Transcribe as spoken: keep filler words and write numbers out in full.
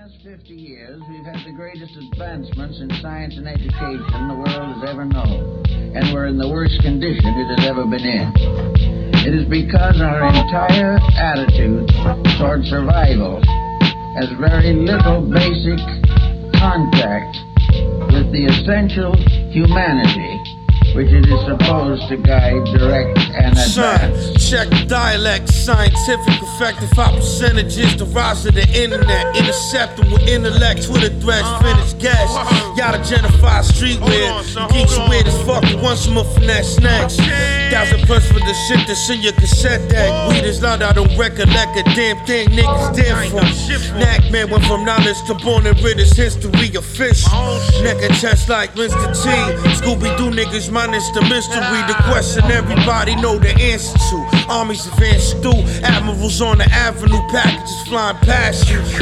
last fifty years, we've had the greatest advancements in science and education the world has ever known, and we're in the worst condition it has ever been in. It is because our entire attitude toward survival has very little basic contact with the essential humanity which it is supposed to guide, direct, and advance. Son, check the dialect, scientific effective high percentages, the rise of the internet, intercepting with intellects with a threat, finish gas. Y'all gentrified streetwear, geeks are weird as fuck, you want some of finesse next. Thousand plus for the shit that's in your cassette deck. Weed is loud, I don't recollect a damn thing niggas dead for. Knack man went from knowledge to born and rid his history of fish. Neck and chest like Mister T. Scooby-Doo niggas minus the mystery. The question everybody know the answer to. Armies advanced through, admirals on the avenue, packages flying past you.